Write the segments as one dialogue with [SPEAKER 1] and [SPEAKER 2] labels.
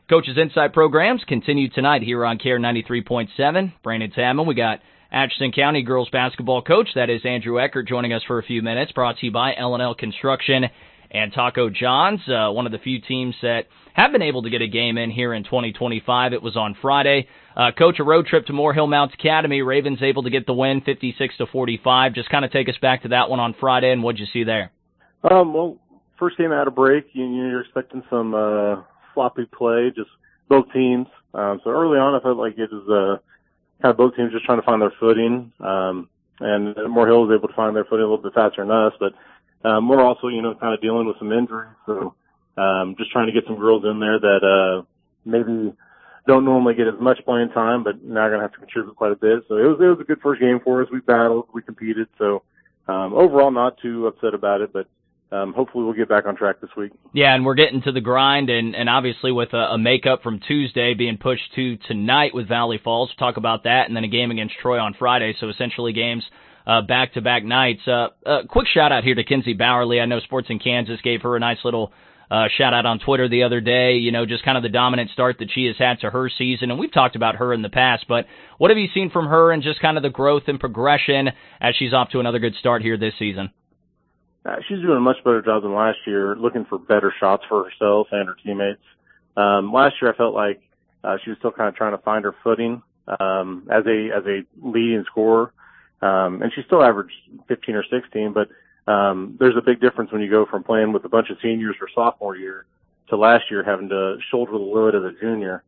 [SPEAKER 1] Coach's Insight programs continue tonight here on KARE 93.7. Brandon Tadman, we got Atchison County girls basketball coach, that is Andrew Eckert, joining us for a few minutes, brought to you by L&L Construction and Taco John's, one of the few teams that have been able to get a game in here in 2025. It was on Friday. Coach, a road trip to Moore Hill Mounts Academy. Ravens able to get the win, 56-45. Just kind of take us back to that one on Friday, and what'd you see there?
[SPEAKER 2] Well, first game out of break, you're expecting some sloppy play, just both teams. So early on, I felt like it was kind of both teams just trying to find their footing. And Moore Hill was able to find their footing a little bit faster than us, but Moore also, kind of dealing with some injuries. So just trying to get some girls in there that maybe don't normally get as much playing time, but now are going to have to contribute quite a bit. So it was a good first game for us. We battled, we competed. So overall, not too upset about it, but hopefully we'll get back on track this week.
[SPEAKER 1] Yeah, and we're getting to the grind, and obviously with a makeup from Tuesday being pushed to tonight with Valley Falls. We'll talk about that, and then a game against Troy on Friday, so essentially games back-to-back nights. Quick shout-out here to Kinsey Bowerly. I know Sports in Kansas gave her a nice little shout-out on Twitter the other day, just kind of the dominant start that she has had to her season, and we've talked about her in the past, but what have you seen from her and just kind of the growth and progression as she's off to another good start here this season?
[SPEAKER 2] She's doing a much better job than last year, looking for better shots for herself and her teammates. Last year I felt like she was still kind of trying to find her footing as a leading scorer. And she still averaged 15 or 16, but there's a big difference when you go from playing with a bunch of seniors her sophomore year to last year having to shoulder the load as a junior.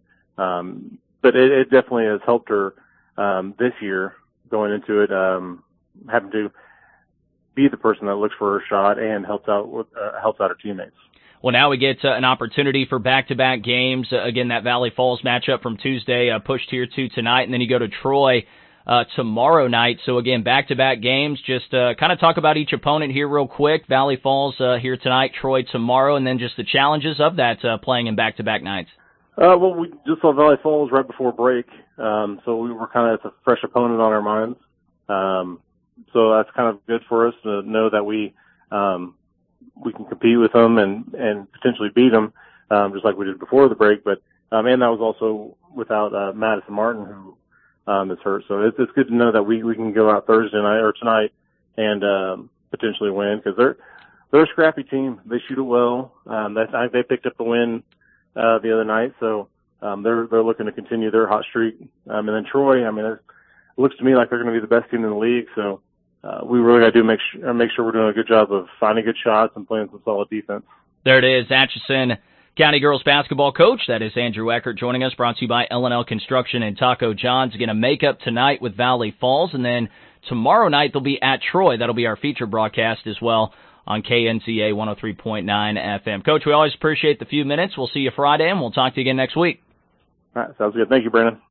[SPEAKER 2] But it definitely has helped her this year going into it, having to be the person that looks for her shot and helps out her teammates.
[SPEAKER 1] Well, now we get an opportunity for back-to-back games. Again, that Valley Falls matchup from Tuesday pushed here to tonight, and then you go to Troy tomorrow night. So again, back-to-back games. Just kind of talk about each opponent here real quick. Valley Falls here tonight, Troy tomorrow, and then just the challenges of that playing in back-to-back nights.
[SPEAKER 2] Well, we just saw Valley Falls right before break, so we were kind of as a fresh opponent on our minds. So that's kind of good for us to know that we can compete with them and potentially beat them, just like we did before the break. But and that was also without Madison Martin, who is hurt. So it's good to know that we can go out Thursday night or tonight and potentially win, because they're a scrappy team. They shoot it well. They picked up the win the other night, so they're looking to continue their hot streak. And then Troy, it looks to me like they're going to be the best team in the league. So we really got to make sure we're doing a good job of finding good shots and playing some solid defense.
[SPEAKER 1] There it is, Atchison County girls basketball coach. That is Andrew Eckert joining us, brought to you by L&L Construction and Taco John's. Again, a makeup tonight with Valley Falls, and then tomorrow night they'll be at Troy. That'll be our feature broadcast as well on KNCA 103.9 FM. Coach, we always appreciate the few minutes. We'll see you Friday, and we'll talk to you again next week.
[SPEAKER 2] All right, sounds good. Thank you, Brandon.